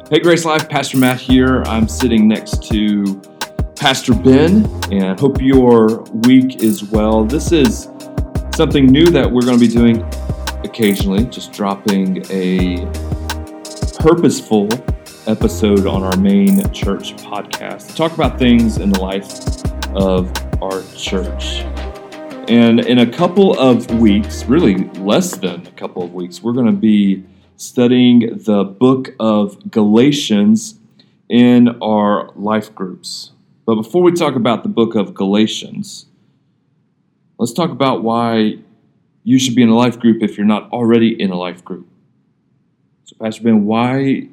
Hey, Grace Life, Pastor Matt here. I'm sitting next to Pastor Ben, and hope your week is well. This is something new that we're going to be doing occasionally, just dropping a purposeful episode on our main church podcast to talk about things in the life of our church. And in a couple of weeks, really less than a couple of weeks, we're going to be studying the book of Galatians in our life groups. But before we talk about the book of Galatians, let's talk about why you should be in a life group if you're not already in a life group. So, Pastor Ben, why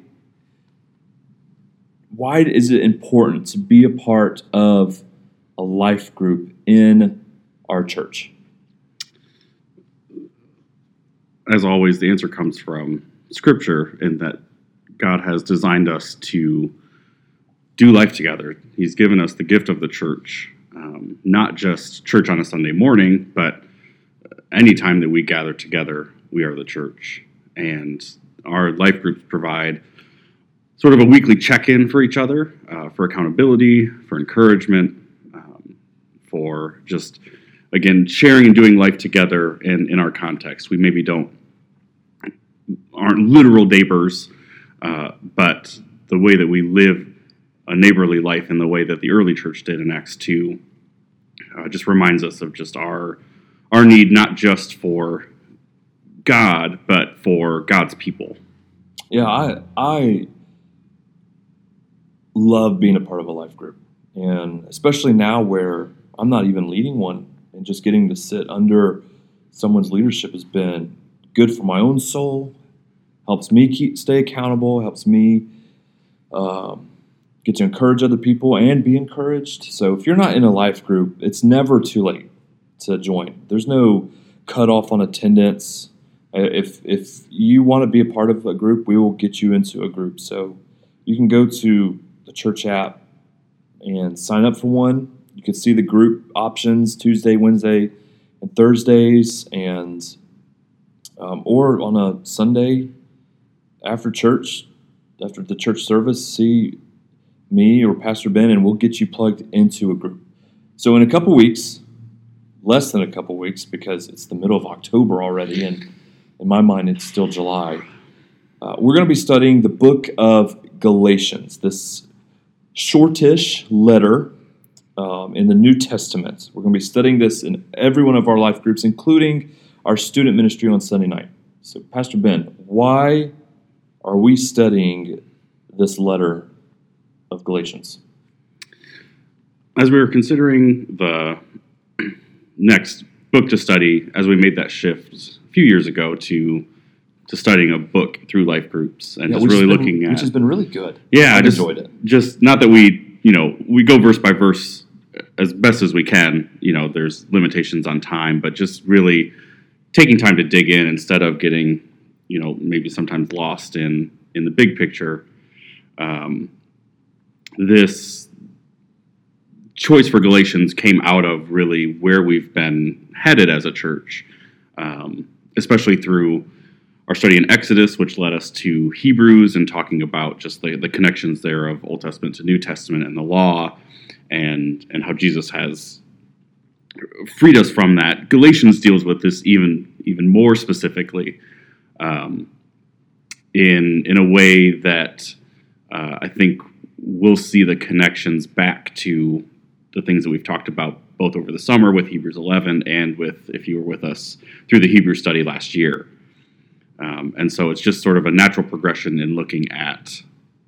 is it important to be a part of a life group in our church? As always, the answer comes from Scripture, in that God has designed us to do life together. He's given us the gift of the church, not just church on a Sunday morning, but any time that we gather together, we are the church. And our life groups provide sort of a weekly check-in for each other, for accountability, for encouragement, for just, again, sharing and doing life together in our context. We maybe aren't literal neighbors, but the way that we live a neighborly life in the way that the early church did in Acts 2 just reminds us of just our need not just for God, but for God's people. Yeah, I love being a part of a life group, and especially now where I'm not even leading one, and just getting to sit under someone's leadership has been good for my own soul, helps me stay accountable, helps me get to encourage other people and be encouraged. So if you're not in a life group, it's never too late to join. There's no cutoff on attendance. If you want to be a part of a group, we will get you into a group. So you can go to the church app and sign up for one. You can see the group options Tuesday, Wednesday, and Thursdays, and or on a Sunday after church, after the church service, see me or Pastor Ben, and we'll get you plugged into a group. So in a couple weeks, less than a couple weeks, because it's the middle of October already, and in my mind it's still July, we're going to be studying the book of Galatians, this shortish letter in the New Testament. We're going to be studying this in every one of our life groups, including our student ministry on Sunday night. So, Pastor Ben, why are we studying this letter of Galatians? As we were considering the next book to study, as we made that shift a few years ago to studying a book through life groups, and just really looking at, which has been really good. Yeah, I enjoyed it. Just not that we go verse by verse as best as we can. There's limitations on time, but just really taking time to dig in instead of getting, maybe sometimes lost in the big picture. This choice for Galatians came out of really where we've been headed as a church, especially through our study in Exodus, which led us to Hebrews and talking about just the connections there of Old Testament to New Testament and the law, and how Jesus has freed us from that. Galatians deals with this even more specifically, in a way that I think we'll see the connections back to the things that we've talked about both over the summer with Hebrews 11 and with, if you were with us, through the Hebrew study last year. And so it's just sort of a natural progression in looking at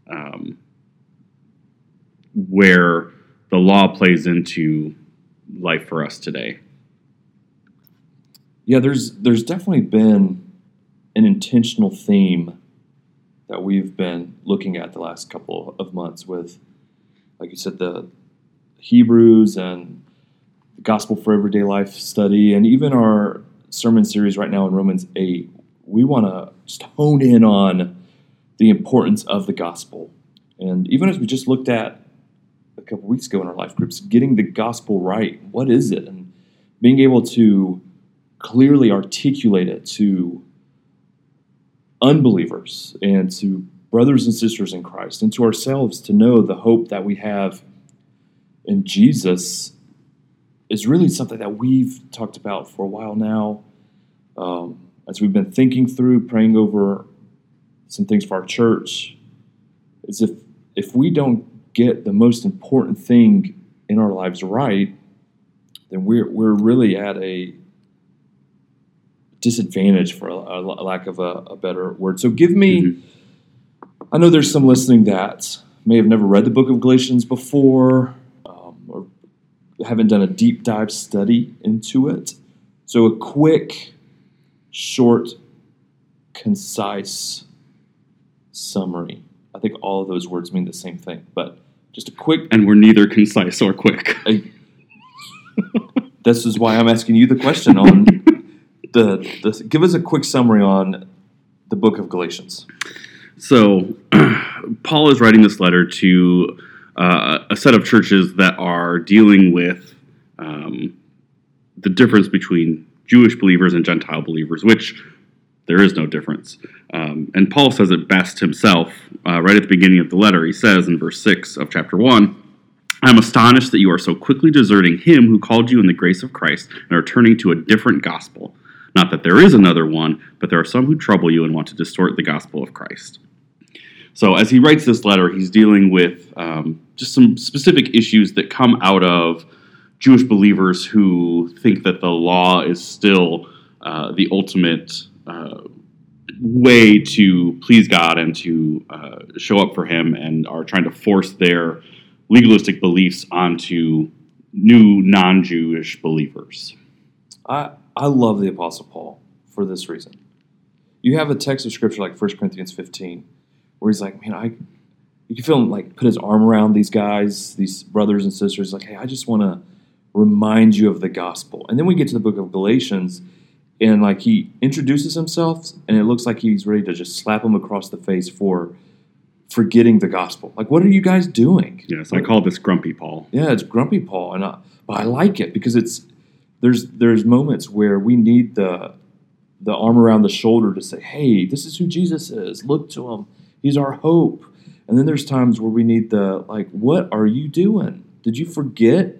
where the law plays into life for us today. Yeah, there's definitely been an intentional theme that we've been looking at the last couple of months with, like you said, the Hebrews and the Gospel for Everyday Life study, and even our sermon series right now in Romans 8. We want to just hone in on the importance of the gospel. And even as we just looked at a couple weeks ago in our life groups, getting the gospel right. What is it? And being able to clearly articulate it to unbelievers and to brothers and sisters in Christ and to ourselves to know the hope that we have in Jesus is really something that we've talked about for a while now. As we've been thinking through, praying over some things for our church, is if we don't get the most important thing in our lives right, then we're really at a disadvantage, for a lack of a better word. So give me, I know there's some listening that may have never read the book of Galatians before, or haven't done a deep dive study into it. So a quick, short, concise summary. I think all of those words mean the same thing, but just a quick... And we're neither concise or quick. This is why I'm asking you the question on give us a quick summary on the book of Galatians. So, Paul is writing this letter to a set of churches that are dealing with the difference between Jewish believers and Gentile believers, which there is no difference. And Paul says it best himself right at the beginning of the letter. He says in verse 6 of chapter 1, "I am astonished that you are so quickly deserting him who called you in the grace of Christ and are turning to a different gospel. Not that there is another one, but there are some who trouble you and want to distort the gospel of Christ." So as he writes this letter, he's dealing with just some specific issues that come out of Jewish believers who think that the law is still the ultimate way to please God and to show up for him, and are trying to force their legalistic beliefs onto new non-Jewish believers. I love the Apostle Paul for this reason. You have a text of Scripture like 1 Corinthians 15, where he's like, man, you can feel him like put his arm around these guys, these brothers and sisters, like, hey, I just want to remind you of the gospel. And then we get to the book of Galatians, and like he introduces himself, and it looks like he's ready to just slap him across the face for forgetting the gospel. Like, what are you guys doing? Yes, I call this Grumpy Paul. Yeah, it's Grumpy Paul, but I like it because there's moments where we need the arm around the shoulder to say, hey, this is who Jesus is. Look to him. He's our hope. And then there's times where we need what are you doing? Did you forget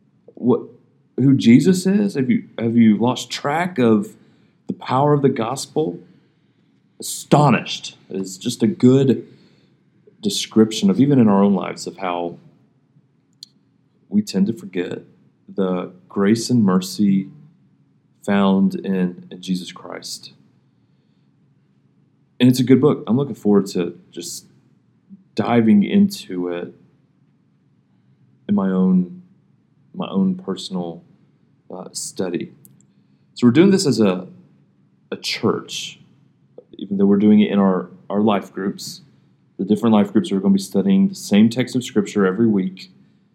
who Jesus is? Have you lost track of the power of the gospel? Astonished is just a good description of, even in our own lives, of how we tend to forget the grace and mercy found in Jesus Christ. And it's a good book. I'm looking forward to just diving into it in my own personal study. So we're doing this as a church, even though we're doing it in our life groups. The different life groups are going to be studying the same text of Scripture every week.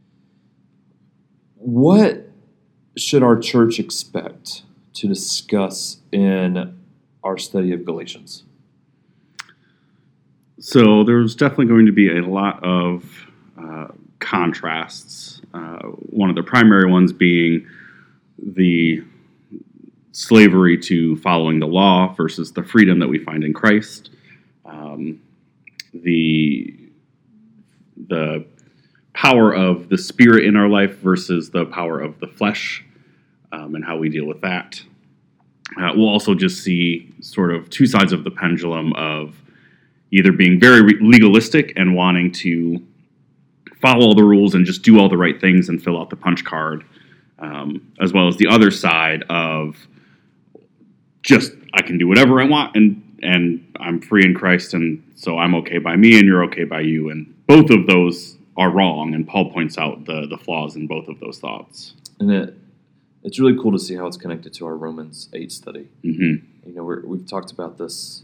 What should our church expect to discuss in our study of Galatians? So there's definitely going to be a lot of contrasts. One of the primary ones being the slavery to following the law versus the freedom that we find in Christ. The power of the Spirit in our life versus the power of the flesh, and how we deal with that. We'll also just see sort of two sides of the pendulum of either being very legalistic and wanting to follow all the rules and just do all the right things and fill out the punch card, as well as the other side of just, I can do whatever I want and I'm free in Christ, and so I'm okay by me and you're okay by you. And both of those are wrong, and Paul points out the flaws in both of those thoughts. And it's really cool to see how it's connected to our Romans 8 study. Mm-hmm. You know, we've talked about this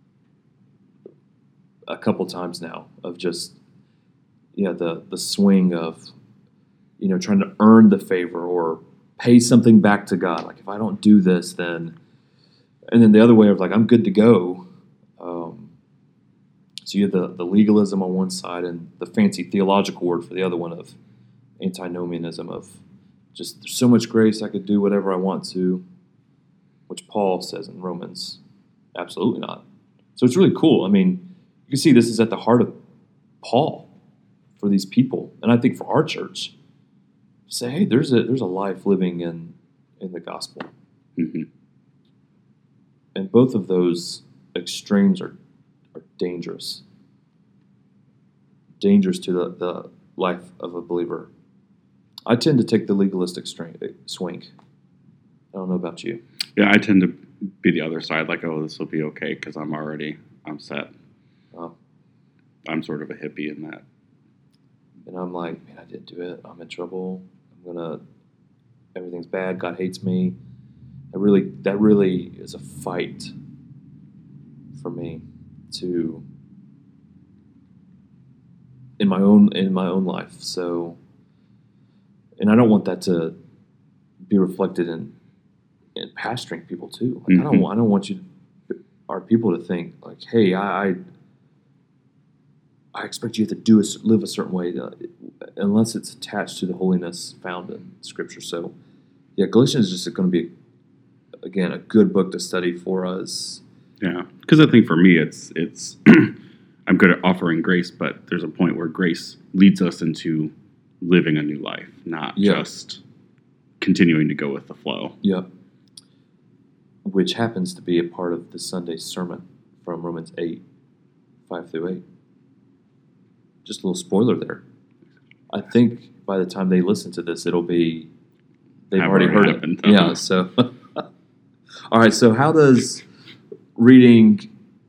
a couple times now, of just the swing of trying to earn the favor or pay something back to God. Like, if I don't do this, then, and then the other way of like, I'm good to go. So you have the legalism on one side and the fancy theological word for the other one of antinomianism, of just, there's so much grace, I could do whatever I want to, which Paul says in Romans, absolutely not. So it's really cool. I mean, you can see this is at the heart of Paul for these people, and I think for our church. Say, hey, there's a life living in the gospel. Mm-hmm. And both of those extremes are dangerous. Dangerous to the life of a believer. I tend to take the legalistic swing. I don't know about you. Yeah, I tend to be the other side, like, oh, this will be okay because I'm set. I'm sort of a hippie in that. And I'm like, man, I didn't do it. I'm in trouble. Everything's bad. God hates me. That really is a fight for me in my own life. So, and I don't want that to be reflected in pastoring people too. Like, mm-hmm. I don't want our people to think like, hey, I expect you to live a certain way, unless it's attached to the holiness found in Scripture. So, yeah, Galatians is just going to be, again, a good book to study for us. Yeah, because I think for me, it's I'm good at offering grace, but there's a point where grace leads us into living a new life, not just continuing to go with the flow. Yep. Which happens to be a part of the Sunday sermon from Romans 8, 5 through 8. Just a little spoiler there. I think by the time they listen to this, they've already heard it. Yeah, so. All right, so how does reading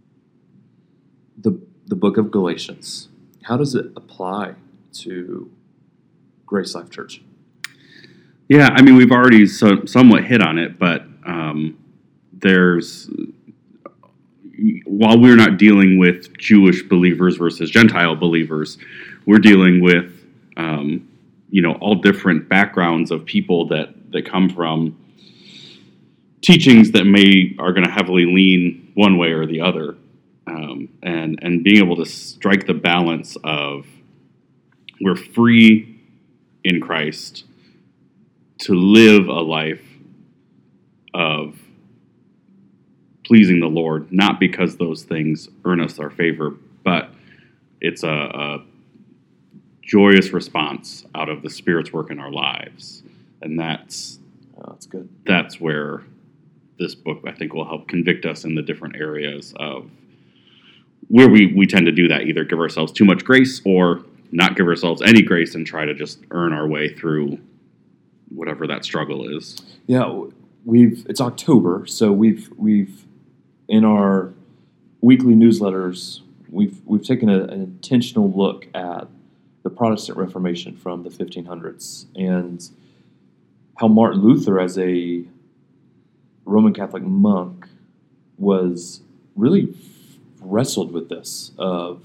the book of Galatians, how does it apply to Grace Life Church? Yeah, I mean, we've already somewhat hit on it, but while we're not dealing with Jewish believers versus Gentile believers, we're dealing with all different backgrounds of people that come from teachings that are going to heavily lean one way or the other, and being able to strike the balance of we're free in Christ to live a life of pleasing the Lord, not because those things earn us our favor, but it's a joyous response out of the Spirit's work in our lives. And that's good. That's where this book, I think, will help convict us in the different areas of where we tend to do that, either give ourselves too much grace or not give ourselves any grace and try to just earn our way through whatever that struggle is. Yeah, it's October, so we've in our weekly newsletters, we've taken an intentional look at the Protestant Reformation from the 1500s and how Martin Luther, as a Roman Catholic monk, was really wrestled with this of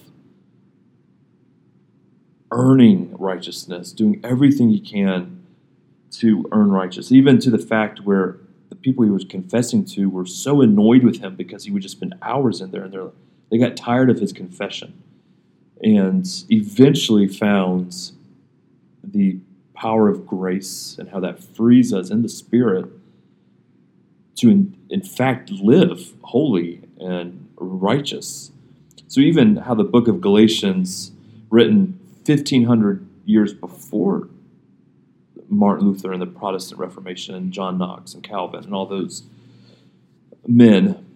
earning righteousness, doing everything he can to earn righteousness, even to the fact where the people he was confessing to were so annoyed with him because he would just spend hours in there, and they got tired of his confession, and eventually found the power of grace and how that frees us in the Spirit to, in fact, live holy and righteous. So even how the book of Galatians, written 1,500 years before Martin Luther and the Protestant Reformation and John Knox and Calvin and all those men,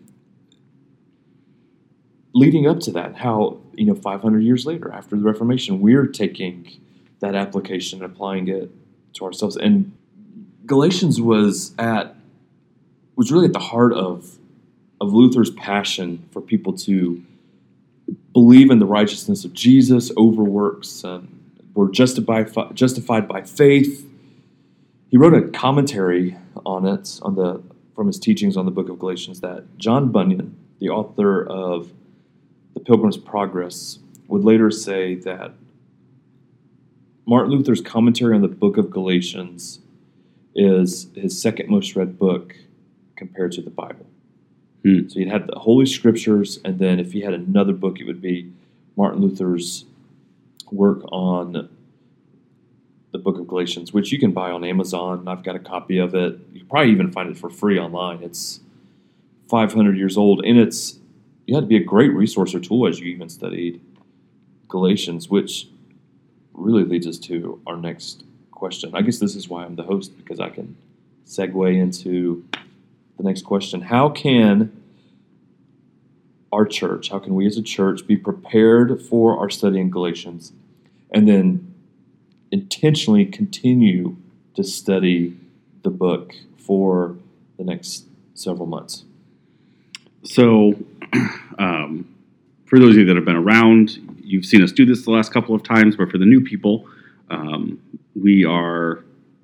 leading up to that, how 500 years later, after the Reformation, we're taking that application and applying it to ourselves. And Galatians was really at the heart of Luther's passion for people to believe in the righteousness of Jesus over works, and were justified by faith. He wrote a commentary on it from his teachings on the book of Galatians that John Bunyan, the author of The Pilgrim's Progress, would later say that Martin Luther's commentary on the book of Galatians is his second most read book compared to the Bible. So he'd had the Holy Scriptures, and then if he had another book, it would be Martin Luther's work on the book of Galatians, which you can buy on Amazon. I've got a copy of it. You can probably even find it for free online. It's 500 years old, and it's it'd be a great resource or tool as you even studied Galatians, which really leads us to our next question. I guess this is why I'm the host, because I can segue into the next question. How can we as a church be prepared for our study in Galatians and then intentionally continue to study the book for the next several months? So, for those of you that have been around, you've seen us do this the last couple of times, but for the new people, we are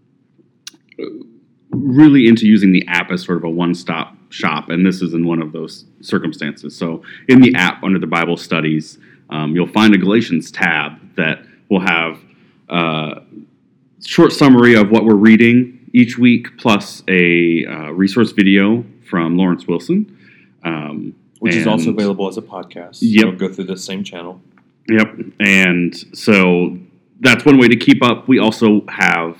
really into using the app as sort of a one-stop shop, and this is in one of those circumstances. So in the app, under the Bible studies, you'll find a Galatians tab that will have a short summary of what we're reading each week, plus a resource video from Lawrence Wilson. Which is also available as a podcast. Yep. It'll go through the same channel. Yep. And so that's one way to keep up. We also have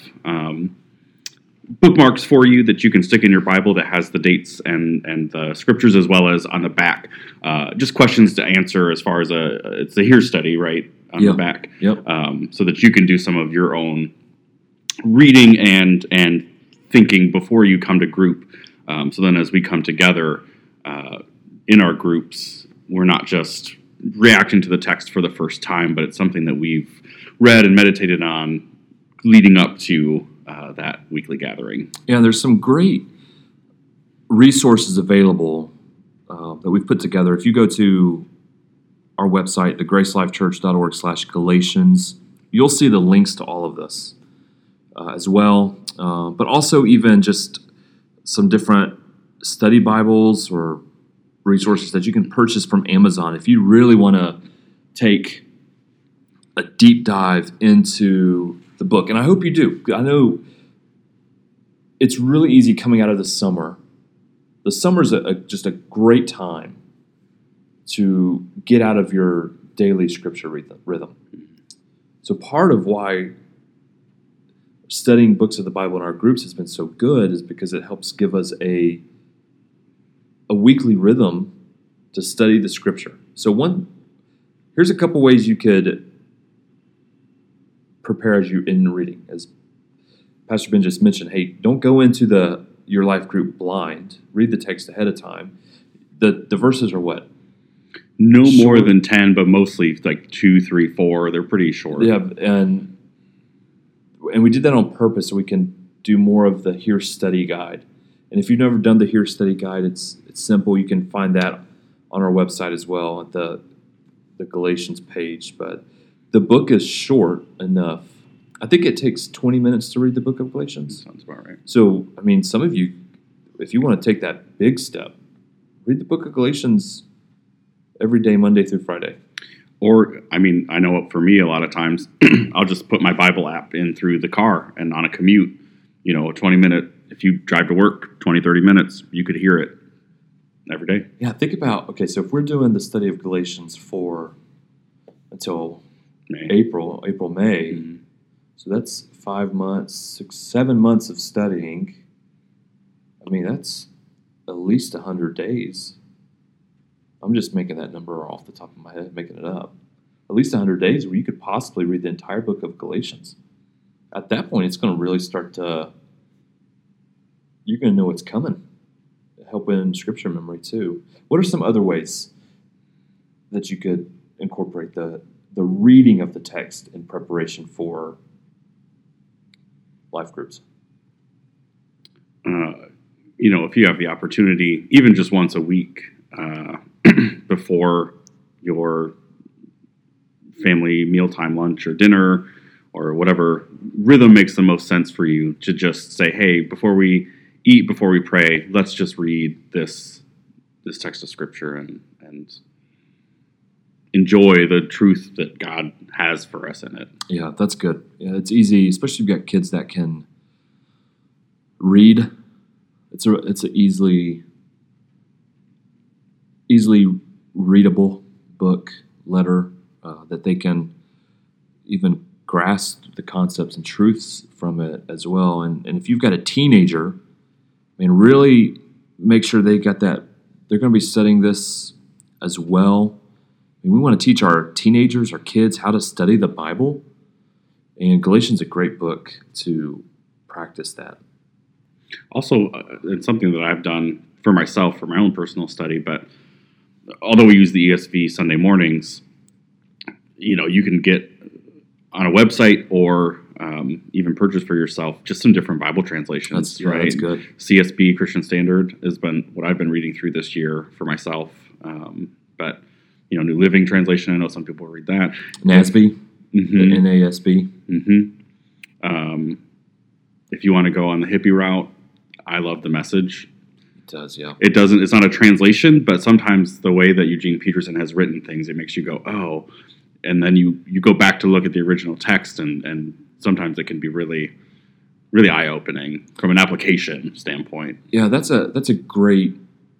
bookmarks for you that you can stick in your Bible that has the dates and the scriptures, as well as on the back, just questions to answer as far as it's a Here study, right, on the back. Yep. So that you can do some of your own reading and thinking before you come to group. So then as we come together in our groups, we're not just reacting to the text for the first time, but it's something that we've read and meditated on leading up to that weekly gathering. Yeah, there's some great resources available that we've put together. If you go to our website, thegracelifechurch.org/Galatians, you'll see the links to all of this as well, but also even just some different study Bibles or resources that you can purchase from Amazon if you really want to take a deep dive into the book. And I hope you do. I know it's really easy coming out of the summer. The summer's just a great time to get out of your daily scripture rhythm. So part of why studying books of the Bible in our groups has been so good is because it helps give us a weekly rhythm to study the scripture. So here's a couple ways you could prepare as you're in reading. As Pastor Ben just mentioned, hey, don't go into your life group blind. Read the text ahead of time. The verses are what? No short. More than 10, but mostly like 2, 3, 4. They're pretty short. Yeah, and we did that on purpose so we can do more of the Here Study Guide. And if you've never done the Here Study Guide, it's simple. You can find that on our website as well at the Galatians page. But the book is short enough. I think it takes 20 minutes to read the book of Galatians. Sounds about right. So, I mean, some of you, if you want to take that big step, read the book of Galatians every day, Monday through Friday. Or, I mean, I know for me, a lot of times, I'll just put my Bible app in through the car, and on a commute, a 20-minute, if you drive to work, 20, 30 minutes, you could hear it every day. Yeah, think about, okay, so if we're doing the study of Galatians until May. April, May, mm-hmm. So that's 5 months, 6, 7 months of studying. I mean, that's at least 100 days. I'm just making that number off the top of my head, making it up. At least 100 days where you could possibly read the entire book of Galatians. At that point, it's going to really start to, you're going to know what's coming. Help in scripture memory too. What are some other ways that you could incorporate the reading of the text in preparation for life groups? If you have the opportunity, even just once a week, before your family mealtime lunch or dinner or whatever rhythm makes the most sense for you, to just say, hey, before we eat, before we pray, let's just read this text of scripture and enjoy the truth that God has for us in it. Yeah, that's good. Yeah, it's easy, especially if you've got kids that can read. It's an easily readable book, letter, that they can even grasp the concepts and truths from it as well. And if you've got a teenager, I mean, really make sure they got that. They're going to be studying this as well. I mean, we want to teach our teenagers, our kids, how to study the Bible. And Galatians is a great book to practice that. Also, it's something that I've done for myself, for my own personal study, but although we use the ESV Sunday mornings, you can get on a website or even purchase for yourself just some different Bible translations, right? That's good. CSB, Christian Standard, has been what I've been reading through this year for myself. But, New Living Translation, I know some people read that. NASB, mm-hmm. The NASB. Mm-hmm. If you want to go on the hippie route, I love The Message. It does, yeah. It's not a translation, but sometimes the way that Eugene Peterson has written things, it makes you go, oh, and then you go back to look at the original text, and sometimes it can be really, really eye-opening from an application standpoint. Yeah, that's a great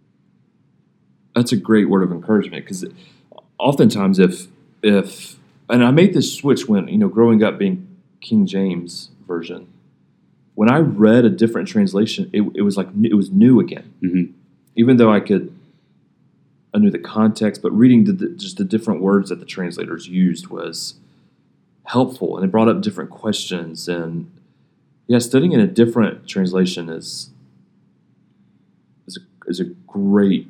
word of encouragement, because oftentimes if and I made this switch when growing up being King James version. When I read a different translation, it was like it was new again. Mm-hmm. Even though I knew the context, but reading just the different words that the translators used was helpful, and it brought up different questions. And yeah, studying in a different translation is a great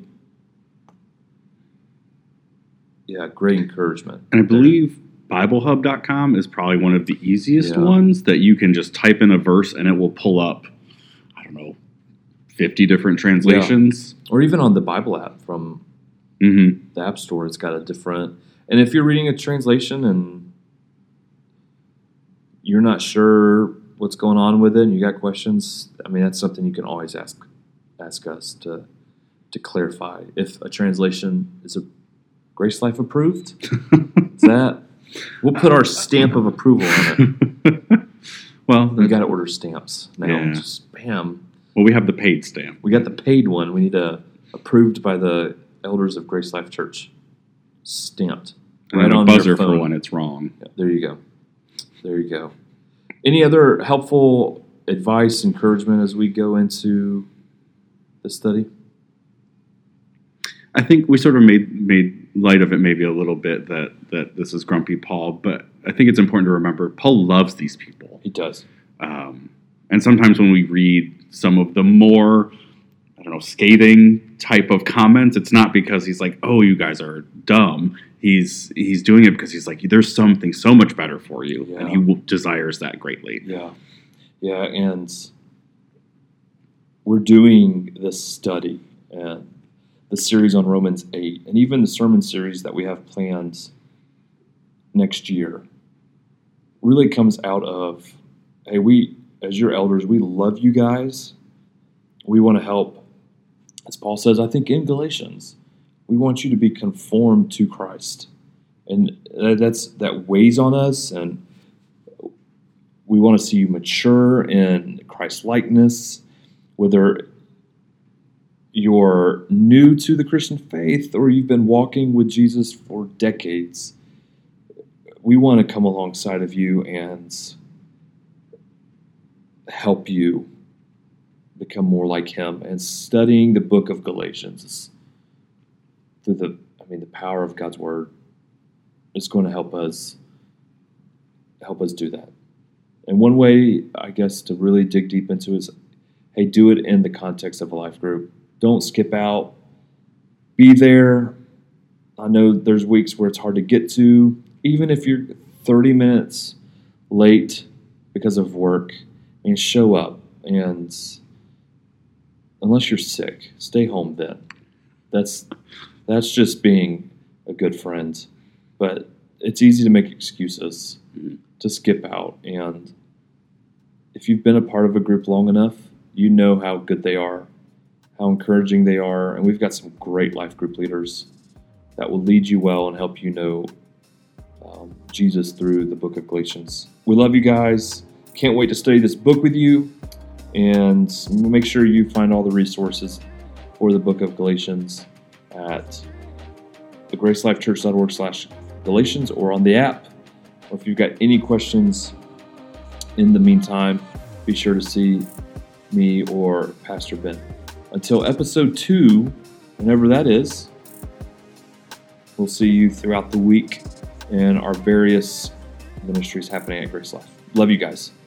encouragement. And I believe BibleHub.com is probably one of the easiest ones that you can just type in a verse and it will pull up, 50 different translations. Yeah. Or even on the Bible app from the App Store, it's got a different. And if you're reading a translation and you're not sure what's going on with it and you got questions, that's something you can always ask us to clarify. If a translation is a Grace Life approved, is that? We'll put our stamp of approval on it. Well, we got to order stamps now. Yeah. Just bam. Well, we have the paid stamp. We got the paid one. We need approved by the elders of Grace Life Church. Stamped. And right on a buzzer for when it's wrong. Yeah, there you go. Any other helpful advice, encouragement as we go into the study? I think we sort of made light of it maybe a little bit that this is grumpy Paul, but I think it's important to remember Paul loves these people. He does. And sometimes when we read some of the more, scathing type of comments, it's not because he's like, oh, you guys are dumb. He's doing it because he's like, there's something so much better for you, and he desires that greatly. Yeah, and we're doing this study and the series on Romans 8, and even the sermon series that we have planned next year really comes out of, hey, we, as your elders, we love you guys. We want to help, as Paul says, I think in Galatians, we want you to be conformed to Christ. And that weighs on us, and we want to see you mature in Christ-likeness, whether you're new to the Christian faith or you've been walking with Jesus for decades. We want to come alongside of you and help you become more like him. And studying the book of Galatians through the power of God's word is going to help us do that. And one way, I guess, to really dig deep into is, hey, do it in the context of a life group. Don't skip out. Be there. I know there's weeks where it's hard to get to. Even if you're 30 minutes late because of work, and show up. And unless you're sick, stay home then. That's just being a good friend. But it's easy to make excuses to skip out. And if you've been a part of a group long enough, you know how good they are, how encouraging they are, and we've got some great life group leaders that will lead you well and help you know Jesus through the book of Galatians. We love you guys. Can't wait to study this book with you, and make sure you find all the resources for the book of Galatians at thegracelifechurch.org/Galatians or on the app. Or if you've got any questions in the meantime, be sure to see me or Pastor Ben. Until episode 2, whenever that is, We'll see you throughout the week in our various ministries happening at Grace Life. Love you guys.